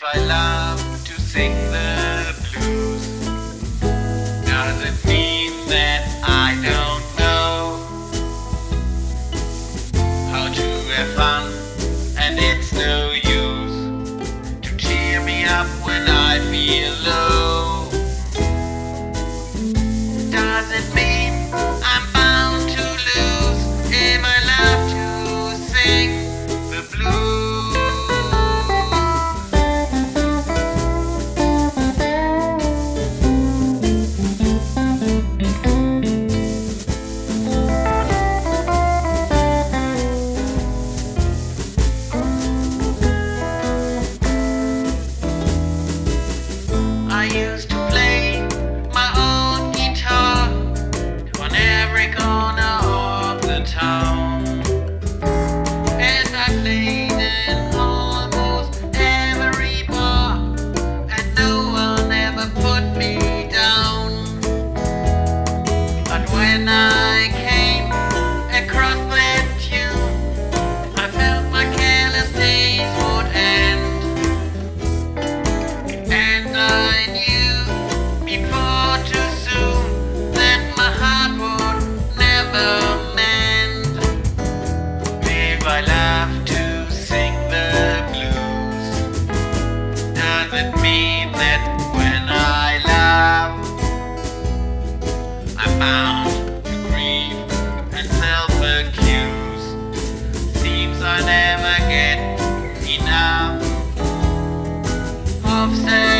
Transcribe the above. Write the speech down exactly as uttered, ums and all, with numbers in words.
If I love to sing the blues, does it mean that I don't know how to have fun? And it's no use to cheer me up when I feel low. Does it mean I'm bound to lose if I love to sing the blues? I used to play my own guitar on every corner of the town, and I played in almost every bar, and no one ever put me down. But when I came across that tune, I felt my careless days would end. And I knew before too soon that my heart would never mend. If I love to sing the blues, does it mean that when I love, I'm bound to grieve and self-accuse? Seems I never get enough of self